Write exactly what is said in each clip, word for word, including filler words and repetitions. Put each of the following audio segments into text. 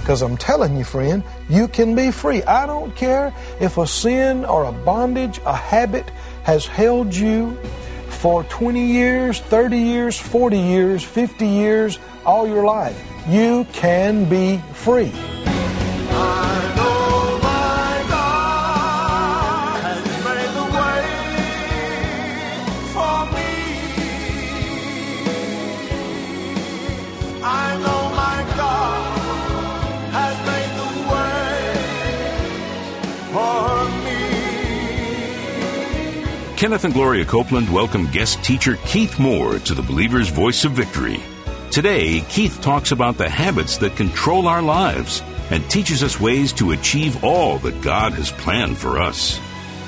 Because I'm telling you, friend, you can be free. I don't care if a sin or a bondage, a habit has held you for twenty years, thirty years, forty years, fifty years, all your life. You can be free. I know my God has made the way for me. I know my God has made the way for me. Kenneth and Gloria Copeland welcome guest teacher Keith Moore to the Believer's Voice of Victory. Today, Keith talks about the habits that control our lives and teaches us ways to achieve all that God has planned for us.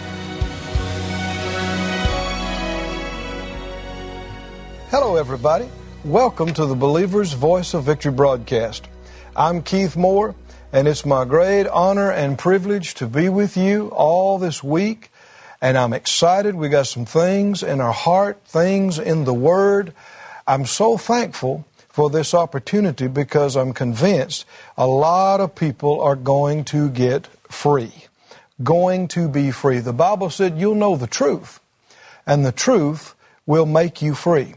Hello, everybody. Welcome to the Believer's Voice of Victory broadcast. I'm Keith Moore, and it's my great honor and privilege to be with you all this week. And I'm excited. We got some things in our heart, things in the Word. I'm so thankful for this opportunity because I'm convinced a lot of people are going to get free, going to be free. The Bible said you'll know the truth, and the truth will make you free.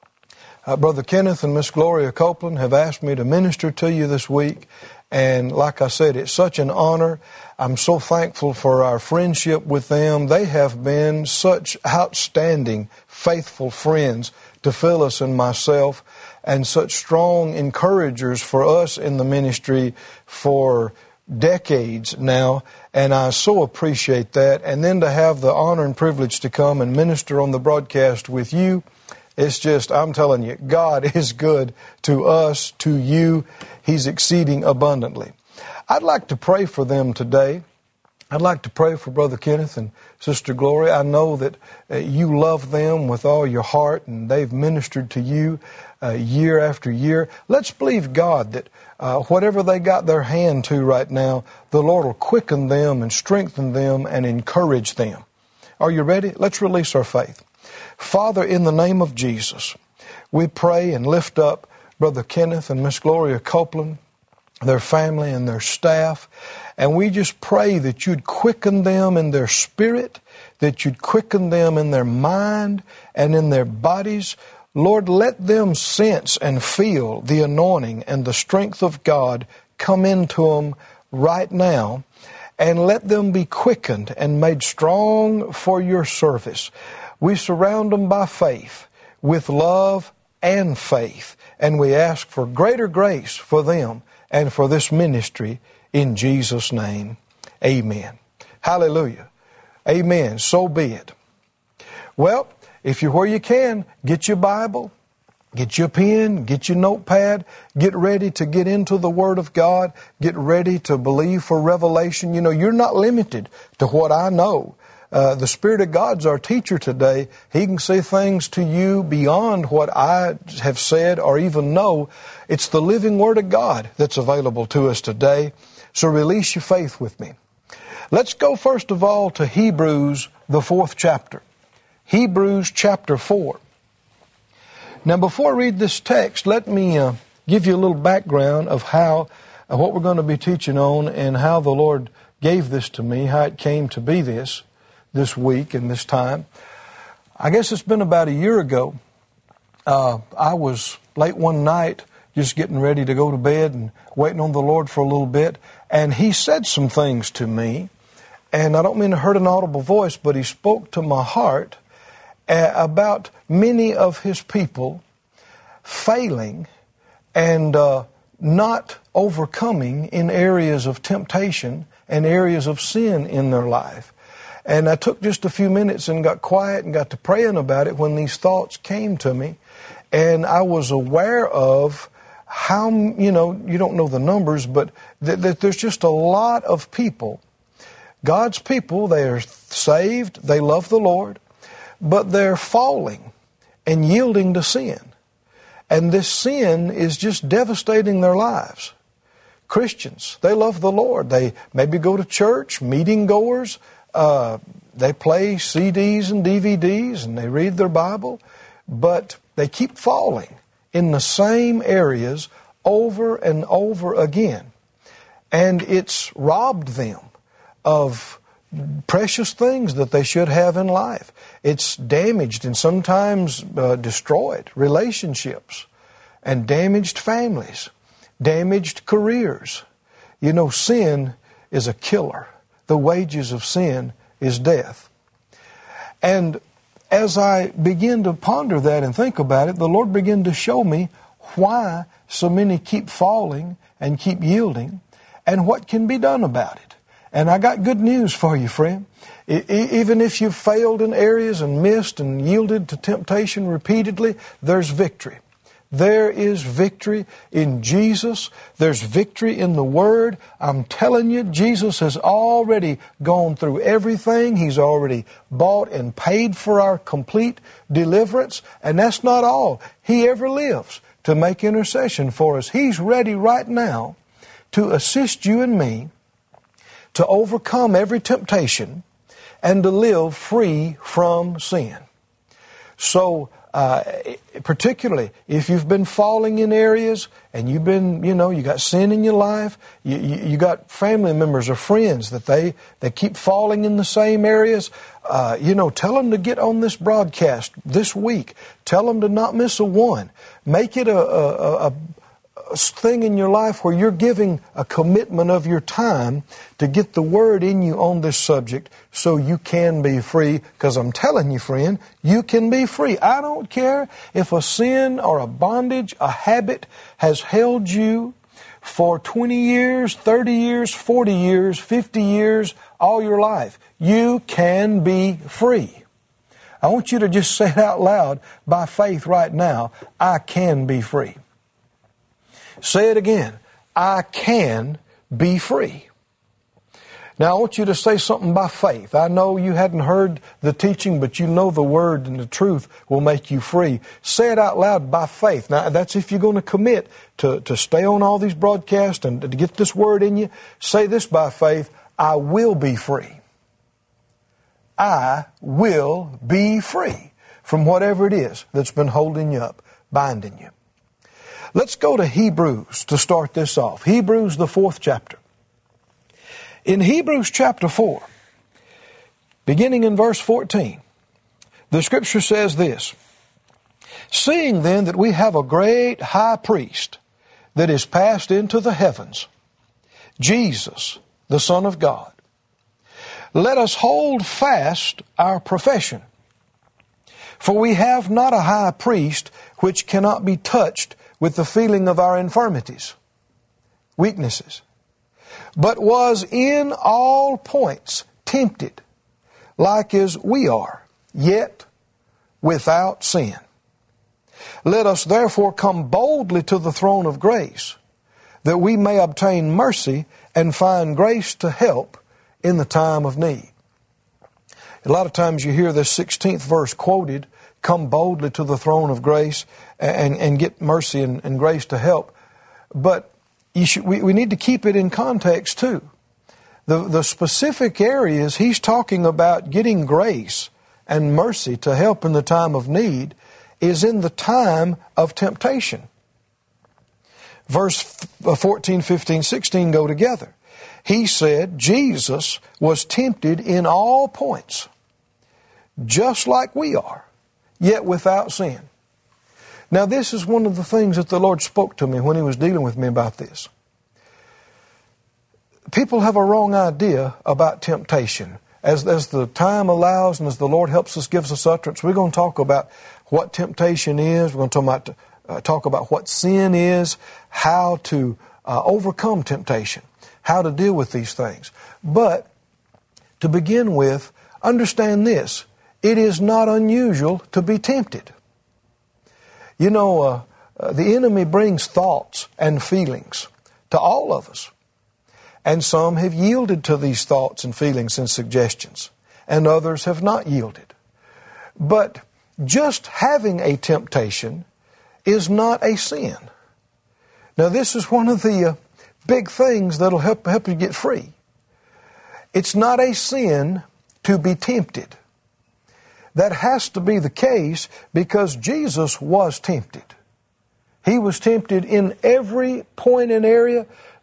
Uh, Brother Kenneth and Miss Gloria Copeland have asked me to minister to you this week, and like I said, it's such an honor. I'm so thankful for our friendship with them. They have been such outstanding, faithful friends to Phyllis and myself, and such strong encouragers for us in the ministry for decades now, and I so appreciate that. And then to have the honor and privilege to come and minister on the broadcast with you, it's just, I'm telling you, God is good to us, to you. He's exceeding abundantly. I'd like to pray for them today. I'd like to pray for Brother Kenneth and Sister Gloria. I know that uh, you love them with all your heart, and they've ministered to you uh, year after year. Let's believe God that uh, whatever they got their hand to right now, the Lord will quicken them and strengthen them and encourage them. Are you ready? Let's release our faith. Father, in the name of Jesus, we pray and lift up Brother Kenneth and Miss Gloria Copeland, their family and their staff. And we just pray that you'd quicken them in their spirit, that you'd quicken them in their mind and in their bodies. Lord, let them sense and feel the anointing and the strength of God come into them right now, and let them be quickened and made strong for your service. We surround them by faith, with love and faith, and we ask for greater grace for them and for this ministry. In Jesus' name, amen. Hallelujah. Amen. So be it. Well, if you're where you can, get your Bible, get your pen, get your notepad, get ready to get into the Word of God, get ready to believe for revelation. You know, you're not limited to what I know. Uh, the Spirit of God's our teacher today. He can say things to you beyond what I have said or even know. It's the living Word of God that's available to us today. So release your faith with me. Let's go first of all to Hebrews, the fourth chapter. Hebrews chapter four. Now before I read this text, let me uh, give you a little background of how, uh, what we're going to be teaching on and how the Lord gave this to me, how it came to be this, this week and this time. I guess it's been about a year ago. Uh, I was late one night just getting ready to go to bed and waiting on the Lord for a little bit. And He said some things to me. And I don't mean to hurt an audible voice, but He spoke to my heart uh, about many of His people failing and uh, not overcoming in areas of temptation and areas of sin in their life. And I took just a few minutes and got quiet and got to praying about it when these thoughts came to me. And I was aware of how, you know, you don't know the numbers, but th- th- there's just a lot of people, God's people, they are saved, they love the Lord, but they're falling and yielding to sin. And this sin is just devastating their lives. Christians, they love the Lord. They maybe go to church, meeting goers, uh, they play C Ds and D V Ds, and they read their Bible, but they keep falling in the same areas over and over again. and it's robbed them of precious things that they should have in life. It's damaged and sometimes uh, destroyed relationships and damaged families, damaged careers. You know, sin is a killer. The wages of sin is death. And as I begin to ponder that and think about it, the Lord began to show me why so many keep falling and keep yielding and what can be done about it. And I got good news for you, friend. E- even if you've failed in areas and missed and yielded to temptation repeatedly, there's victory. There is victory in Jesus. There's victory in the Word. I'm telling you, Jesus has already gone through everything. He's already bought and paid for our complete deliverance. And that's not all. He ever lives to make intercession for us. He's ready right now to assist you and me to overcome every temptation and to live free from sin. So, uh, particularly if you've been falling in areas and you've been, you know, you got sin in your life, you, you, you got family members or friends that they, they keep falling in the same areas, uh, you know, tell them to get on this broadcast this week. Tell them to not miss a one. Make it a, a, a thing in your life where you're giving a commitment of your time to get the Word in you on this subject so you can be free. Because I'm telling you, friend, you can be free. I don't care if a sin or a bondage, a habit has held you for twenty years, thirty years, forty years, fifty years, all your life. You can be free. I want you to just say it out loud by faith right now. I can be free. Say it again. I can be free. Now, I want you to say something by faith. I know you hadn't heard the teaching, but you know the Word and the truth will make you free. Say it out loud by faith. Now, that's if you're going to commit to, to stay on all these broadcasts and to get this Word in you. Say this by faith. I will be free. I will be free from whatever it is that's been holding you up, binding you. Let's go to Hebrews to start this off. Hebrews, the fourth chapter. In Hebrews chapter four, beginning in verse fourteen, the Scripture says this: Seeing then that we have a great high priest that is passed into the heavens, Jesus, the Son of God, let us hold fast our profession. For we have not a high priest which cannot be touched with the feeling of our infirmities, weaknesses, but was in all points tempted, like as we are, yet without sin. Let us therefore come boldly to the throne of grace, that we may obtain mercy and find grace to help in the time of need. A lot of times you hear this sixteenth verse quoted, come boldly to the throne of grace and, and get mercy and, and grace to help. But you should, we, we need to keep it in context too. The, the specific areas he's talking about getting grace and mercy to help in the time of need is in the time of temptation. Verse fourteen, fifteen, sixteen go together. He said Jesus was tempted in all points, just like we are, yet without sin. Now, this is one of the things that the Lord spoke to me when He was dealing with me about this. People have a wrong idea about temptation. As, as the time allows and as the Lord helps us, gives us utterance, we're going to talk about what temptation is. We're going to talk about, uh, talk about what sin is, how to uh, overcome temptation, how to deal with these things. But to begin with, understand this. It is not unusual to be tempted. You know, uh, uh, the enemy brings thoughts and feelings to all of us. And some have yielded to these thoughts and feelings and suggestions, and others have not yielded. But just having a temptation is not a sin. Now, this is one of the uh, big things that'll help, help you get free. It's not a sin to be tempted. That has to be the case because Jesus was tempted. He was tempted in every point and area that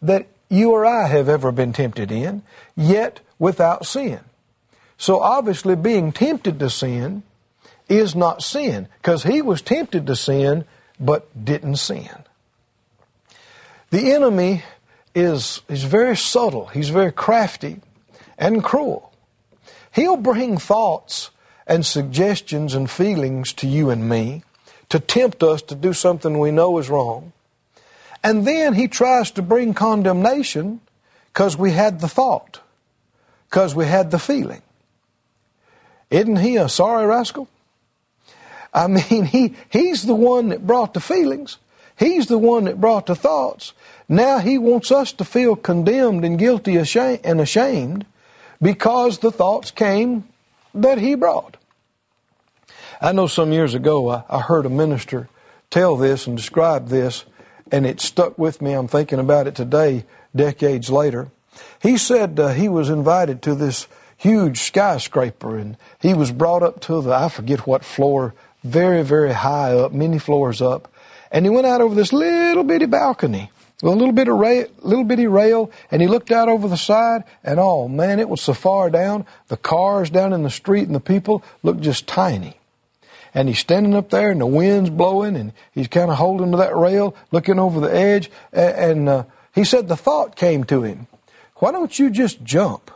you or I have ever been tempted in, yet without sin. So obviously being tempted to sin is not sin, because he was tempted to sin but didn't sin. The enemy is, is very subtle. He's very crafty and cruel. He'll bring thoughts and suggestions and feelings to you and me to tempt us to do something we know is wrong. And then he tries to bring condemnation because we had the thought, because we had the feeling. Isn't he a sorry rascal? I mean, he, he's the one that brought the feelings. He's the one that brought the thoughts. Now he wants us to feel condemned and guilty and ashamed because the thoughts came that he brought. I know some years ago I, I heard a minister tell this and describe this, and it stuck with me. I'm thinking about it today, decades later. He said uh, he was invited to this huge skyscraper, and he was brought up to the, I forget what floor, very, very high up, many floors up. And he went out over this little bitty balcony with a little bit of rail, little bitty rail, and he looked out over the side, and oh man, it was so far down. The cars down in the street and the people looked just tiny. And he's standing up there, and the wind's blowing, and he's kind of holding to that rail, looking over the edge. And, and uh, he said the thought came to him, why don't you just jump?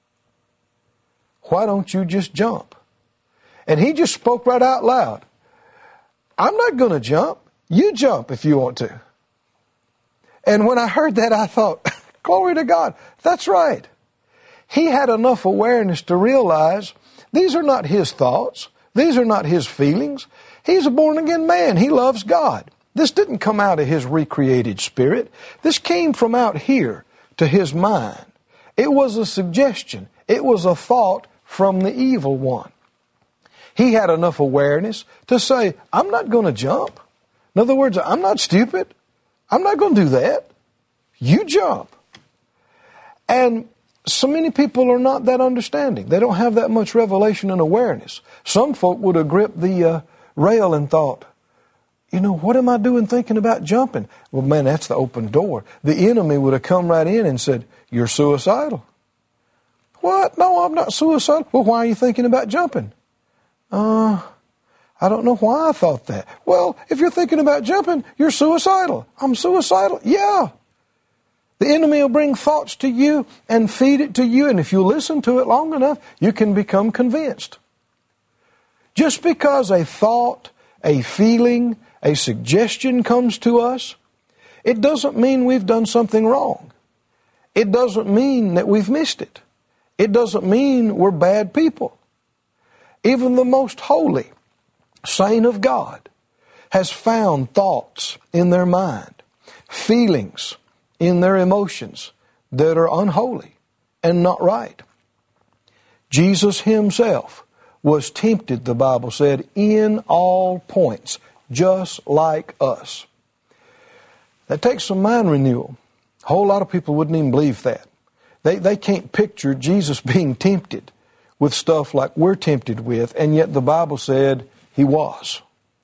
Why don't you just jump? And he just spoke right out loud. I'm not going to jump. You jump if you want to. And when I heard that, I thought, glory to God, that's right. He had enough awareness to realize these are not his thoughts. These are not his feelings. He's a born-again man. He loves God. This didn't come out of his recreated spirit. This came from out here to his mind. It was a suggestion. It was a thought from the evil one. He had enough awareness to say, I'm not going to jump. In other words, I'm not stupid. I'm not going to do that. You jump. And so many people are not that understanding. They don't have that much revelation and awareness. Some folk would have gripped the uh, rail and thought, you know, what am I doing thinking about jumping? Well, man, that's the open door. The enemy would have come right in and said, you're suicidal. What? No, I'm not suicidal. Well, why are you thinking about jumping? Uh, I don't know why I thought that. Well, if you're thinking about jumping, you're suicidal. I'm suicidal. Yeah. The enemy will bring thoughts to you and feed it to you, and if you listen to it long enough, you can become convinced. Just because a thought, a feeling, a suggestion comes to us, it doesn't mean we've done something wrong. It doesn't mean that we've missed it. It doesn't mean we're bad people. Even the most holy saint of God has found thoughts in their mind, feelings in their emotions that are unholy and not right. Jesus himself was tempted, the Bible said, in all points, just like us. That takes some mind renewal. A whole lot of people wouldn't even believe that. They, they can't picture Jesus being tempted with stuff like we're tempted with, and yet the Bible said he was.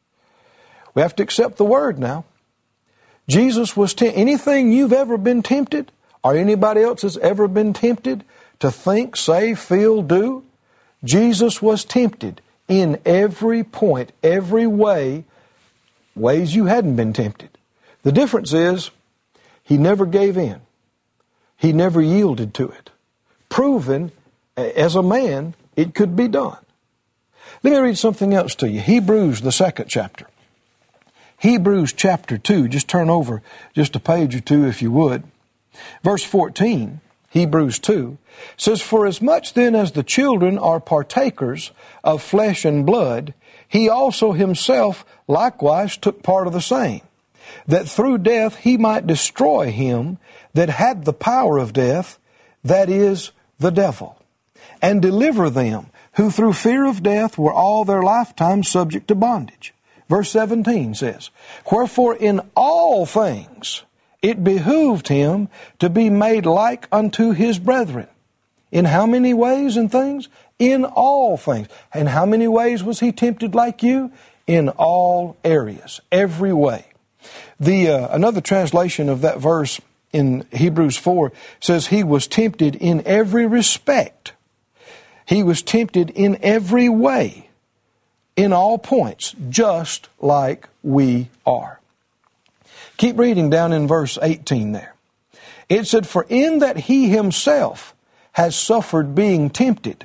We have to accept the word now. Jesus was tempted. Anything you've ever been tempted, or anybody else has ever been tempted to think, say, feel, do, Jesus was tempted in every point, every way, ways you hadn't been tempted. The difference is, he never gave in. He never yielded to it. Proven, as a man, it could be done. Let me read something else to you. Hebrews, the second chapter. Hebrews chapter two. Just turn over just a page or two if you would. Verse fourteen, Hebrews two, says, For as much then as the children are partakers of flesh and blood, he also himself likewise took part of the same, that through death he might destroy him that had the power of death, that is, the devil, and deliver them who through fear of death were all their lifetime subject to bondage. Verse seventeen says, Wherefore in all things it behooved him to be made like unto his brethren. In how many ways and things? In all things. And how many ways was he tempted like you? In all areas, every way. The uh, another translation of that verse in Hebrews four says he was tempted in every respect. He was tempted in every way, in all points, just like we are. Keep reading down in verse eighteen there. It said, for in that he himself has suffered being tempted,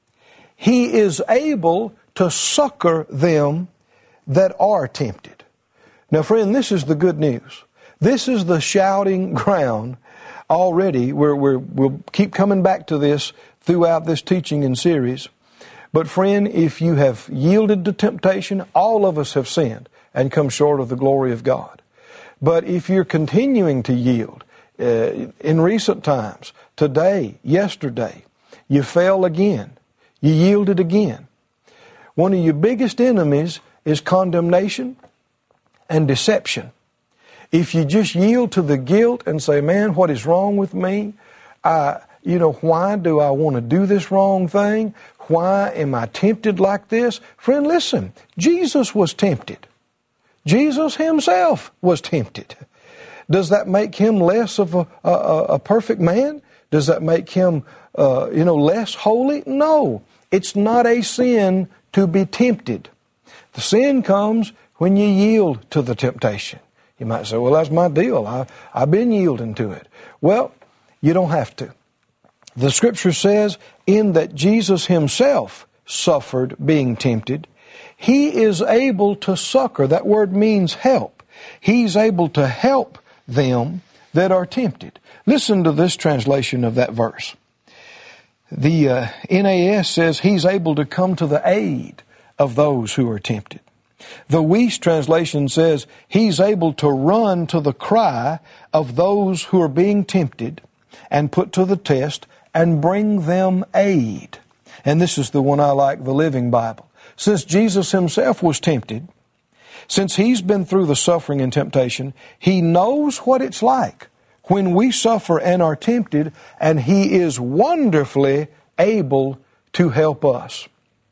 he is able to succor them that are tempted. Now, friend, this is the good news. This is the shouting ground already. We're, we're, we'll keep coming back to this throughout this teaching and series. But friend, if you have yielded to temptation, all of us have sinned and come short of the glory of God. But if you're continuing to yield, uh, in recent times, today, yesterday, you fell again, you yielded again. One of your biggest enemies is condemnation and deception. If you just yield to the guilt and say, man, what is wrong with me? I, you know, why do I want to do this wrong thing? Why am I tempted like this? Friend, listen, Jesus was tempted. Jesus himself was tempted. Does that make him less of a, a, a perfect man? Does that make him, uh, you know, less holy? No. It's not a sin to be tempted. The sin comes when you yield to the temptation. You might say, well, that's my deal. I, I've been yielding to it. Well, you don't have to. The Scripture says, in that Jesus himself suffered being tempted, he is able to succor. That word means help. He's able to help them that are tempted. Listen to this translation of that verse. The uh, N A S says he's able to come to the aid of those who are tempted. The Weiss translation says he's able to run to the cry of those who are being tempted and put to the test and bring them aid. And this is the one I like, the Living Bible. Since Jesus himself was tempted, since he's been through the suffering and temptation, he knows what it's like when we suffer and are tempted, and he is wonderfully able to help us.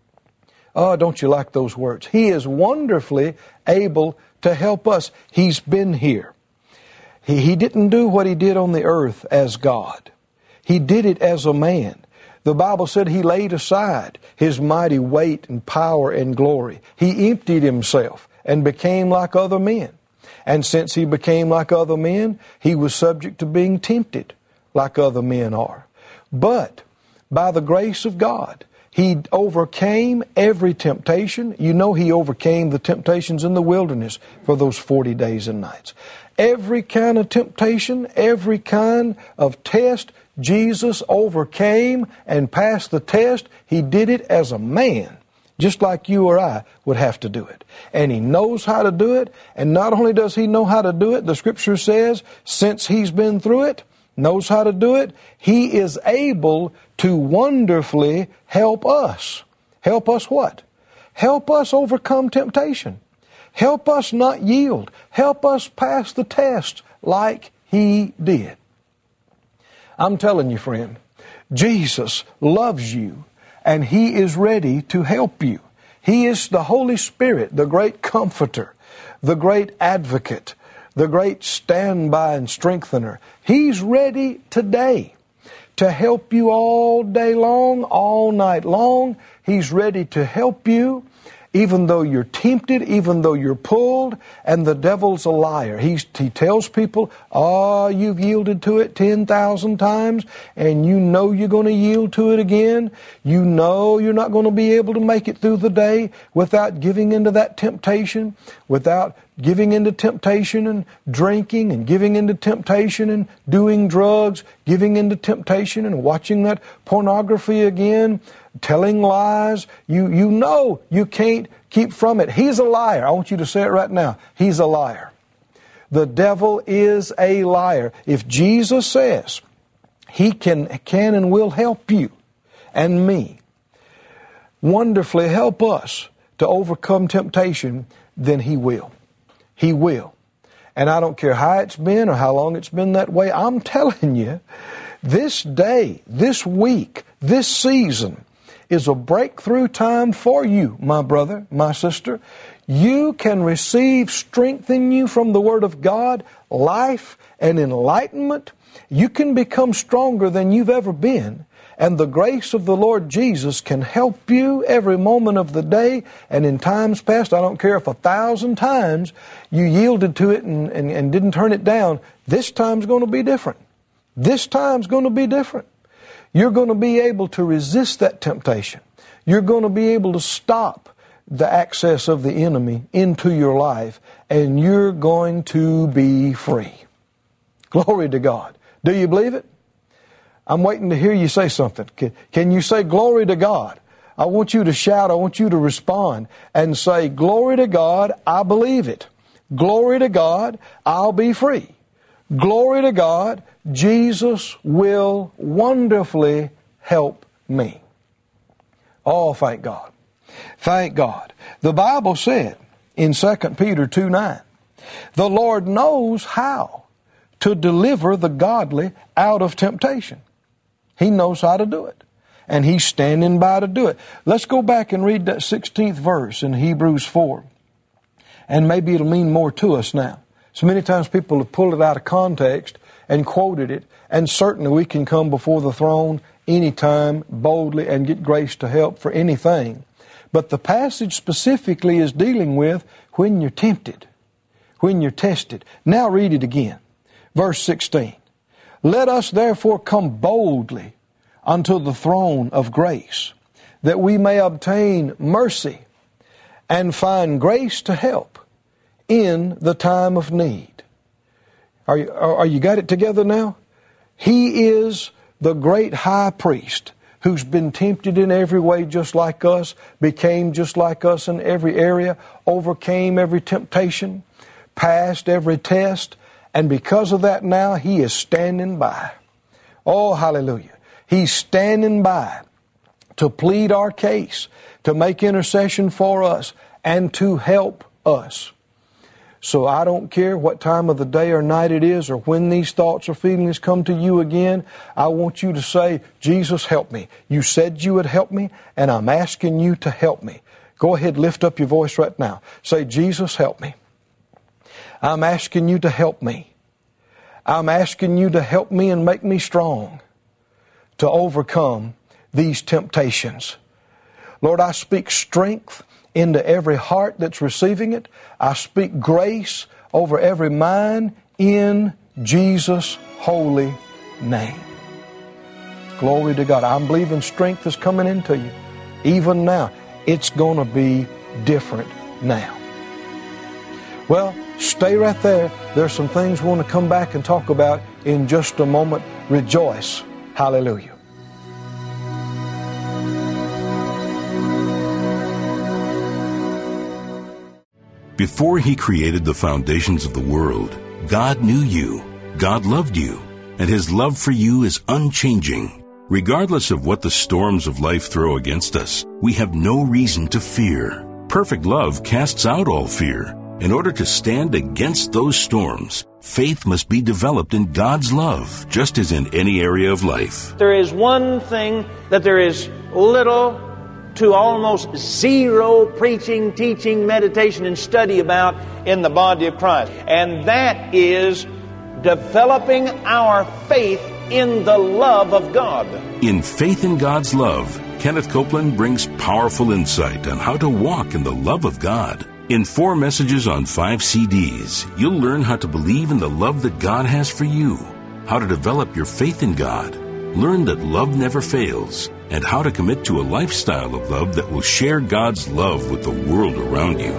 Oh, don't you like those words? He is wonderfully able to help us. He's been here. He, he didn't do what he did on the earth as God. He did it as a man. The Bible said he laid aside his mighty weight and power and glory. He emptied himself and became like other men. And since he became like other men, he was subject to being tempted like other men are. But by the grace of God, he overcame every temptation. You know, he overcame the temptations in the wilderness for those forty days and nights. Every kind of temptation, every kind of test, Jesus overcame and passed the test. He did it as a man, just like you or I would have to do it. And he knows how to do it. And not only does he know how to do it, the Scripture says, since he's been through it, knows how to do it, he is able to wonderfully help us. Help us what? Help us overcome temptation. Help us not yield. Help us pass the test like he did. I'm telling you, friend, Jesus loves you and he is ready to help you. He is the Holy Spirit, the great comforter, the great advocate, the great standby and strengthener. He's ready today to help you all day long, all night long. He's ready to help you even though you're tempted, even though you're pulled, and the devil's a liar. He's, he tells people, oh, you've yielded to it ten thousand times, and you know you're going to yield to it again. You know you're not going to be able to make it through the day without giving into that temptation, without giving into temptation and drinking, and giving into temptation and doing drugs, giving into temptation and watching that pornography again, telling lies. You, you know you can't keep from it. He's a liar. I want you to say it right now. He's a liar. The devil is a liar. If Jesus says he can, can and will help you and me, wonderfully help us to overcome temptation, then he will. He will. And I don't care how it's been or how long it's been that way. I'm telling you, this day, this week, this season is a breakthrough time for you, my brother, my sister. You can receive strength in you from the Word of God, life and enlightenment. You can become stronger than you've ever been. And the grace of the Lord Jesus can help you every moment of the day. And in times past, I don't care if a thousand times you yielded to it and, and, and didn't turn it down, this time's going to be different. This time's going to be different. You're going to be able to resist that temptation. You're going to be able to stop the access of the enemy into your life, and you're going to be free. Glory to God. Do you believe it? I'm waiting to hear you say something. Can, can you say glory to God? I want you to shout. I want you to respond and say, glory to God, I believe it. Glory to God, I'll be free. Glory to God, Jesus will wonderfully help me. Oh, thank God. Thank God. The Bible said in Second Peter two nine, the Lord knows how to deliver the godly out of temptation. He knows how to do it. And He's standing by to do it. Let's go back and read that sixteenth verse in Hebrews four. And maybe it'll mean more to us now. So many times people have pulled it out of context and quoted it. And certainly we can come before the throne anytime boldly and get grace to help for anything. But the passage specifically is dealing with when you're tempted, when you're tested. Now read it again. Verse sixteen. Let us therefore come boldly unto the throne of grace, that we may obtain mercy and find grace to help in the time of need. Are you, are you got it together now? He is the great high priest who's been tempted in every way just like us, became just like us in every area, overcame every temptation, passed every test, and because of that now, He is standing by. Oh, hallelujah. He's standing by to plead our case, to make intercession for us, and to help us. So I don't care what time of the day or night it is or when these thoughts or feelings come to you again, I want you to say, Jesus, help me. You said you would help me, and I'm asking you to help me. Go ahead, lift up your voice right now. Say, Jesus, help me. I'm asking you to help me. I'm asking you to help me and make me strong to overcome these temptations. Lord, I speak strength into every heart that's receiving it. I speak grace over every mind in Jesus' holy name. Glory to God. I'm believing strength is coming into you. Even now, it's going to be different now. Well, stay right there. There's some things we want to come back and talk about in just a moment. Rejoice. Hallelujah. Before He created the foundations of the world, God knew you, God loved you, and His love for you is unchanging. Regardless of what the storms of life throw against us, we have no reason to fear. Perfect love casts out all fear. In order to stand against those storms, faith must be developed in God's love, just as in any area of life. There is one thing that there is little to almost zero preaching, teaching, meditation, and study about in the body of Christ. And that is developing our faith in the love of God. In Faith in God's Love, Kenneth Copeland brings powerful insight on how to walk in the love of God. In four messages on five C Ds, you'll learn how to believe in the love that God has for you, how to develop your faith in God, learn that love never fails, and how to commit to a lifestyle of love that will share God's love with the world around you.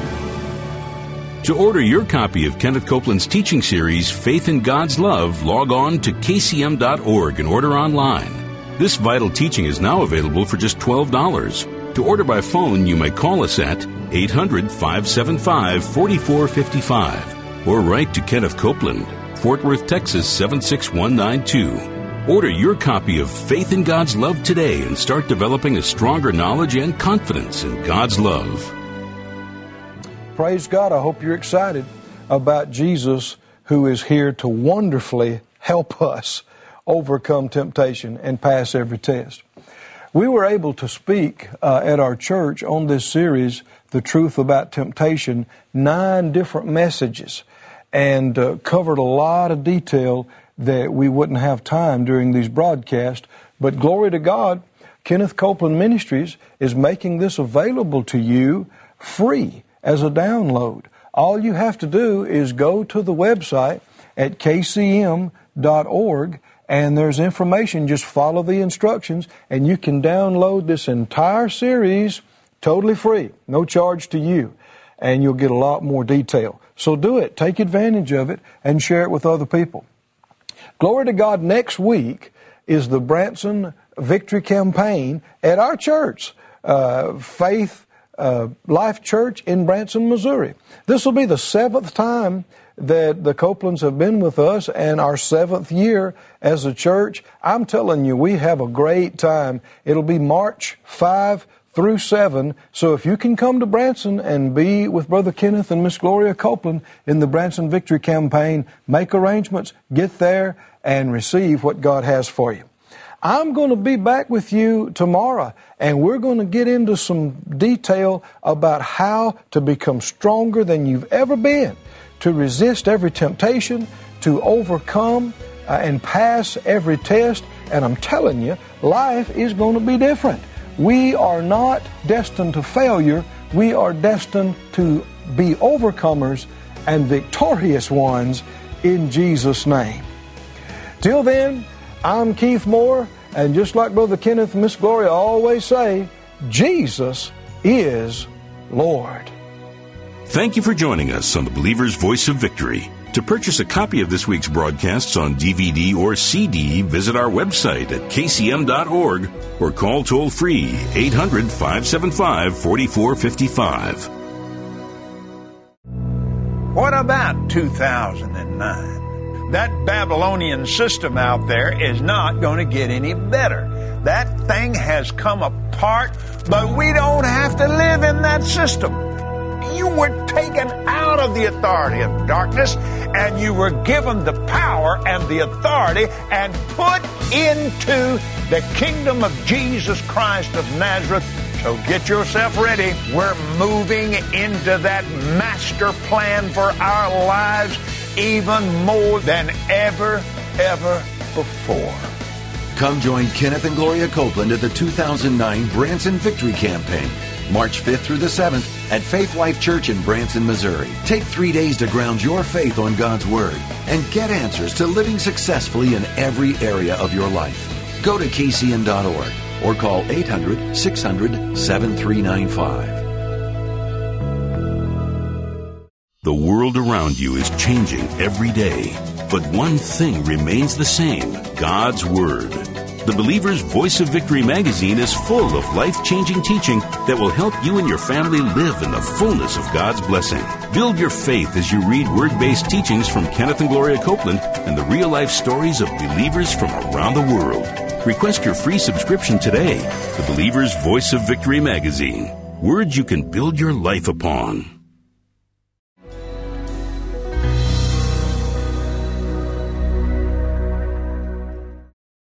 To order your copy of Kenneth Copeland's teaching series, Faith in God's Love, log on to k c m dot org and order online. This vital teaching is now available for just twelve dollars. To order by phone, you may call us at eight hundred, five seven five, four four five five or write to Kenneth Copeland, Fort Worth, Texas seven six one nine two. Order your copy of Faith in God's Love today and start developing a stronger knowledge and confidence in God's love. Praise God. I hope you're excited about Jesus, who is here to wonderfully help us overcome temptation and pass every test. We were able to speak uh, at our church on this series, The Truth About Temptation, nine different messages, and uh, covered a lot of detail that we wouldn't have time during these broadcasts. But glory to God, Kenneth Copeland Ministries is making this available to you free as a download. All you have to do is go to the website at k c m dot org, and there's information. Just follow the instructions, and you can download this entire series totally free, no charge to you, and you'll get a lot more detail. So do it. Take advantage of it and share it with other people. Glory to God, next week is the Branson Victory Campaign at our church, uh, Faith uh, Life Church in Branson, Missouri. This will be the seventh time that the Copelands have been with us, and our seventh year as a church. I'm telling you, we have a great time. It'll be March fifth through seventh, so if you can come to Branson and be with Brother Kenneth and Miss Gloria Copeland in the Branson Victory Campaign, make arrangements, get there, and receive what God has for you. I'm going to be back with you tomorrow, and we're going to get into some detail about how to become stronger than you've ever been, to resist every temptation, to overcome uh, and pass every test. And I'm telling you, life is going to be different. We are not destined to failure. We are destined to be overcomers and victorious ones in Jesus' name. Till then, I'm Keith Moore, and just like Brother Kenneth and Miss Gloria always say, Jesus is Lord. Thank you for joining us on the Believer's Voice of Victory. To purchase a copy of this week's broadcasts on D V D or C D, visit our website at k c m dot org or call toll-free eight hundred, five seven five, four four five five. What about two thousand nine? That Babylonian system out there is not going to get any better. That thing has come apart, but we don't have to live in that system. You were taken out of the authority of darkness, and you were given the power and the authority and put into the kingdom of Jesus Christ of Nazareth. So get yourself ready. We're moving into that master plan for our lives even more than ever, ever before. Come join Kenneth and Gloria Copeland at the two thousand nine Branson Victory Campaign, March fifth through the seventh at Faith Life Church in Branson, Missouri. Take three days to ground your faith on God's Word and get answers to living successfully in every area of your life. Go to k c m dot org or call eight hundred, six hundred, seven three nine five. The world around you is changing every day, but one thing remains the same: God's Word. The Believer's Voice of Victory magazine is full of life-changing teaching that will help you and your family live in the fullness of God's blessing. Build your faith as you read Word-based teachings from Kenneth and Gloria Copeland and the real-life stories of believers from around the world. Request your free subscription today. The Believer's Voice of Victory magazine. Words you can build your life upon.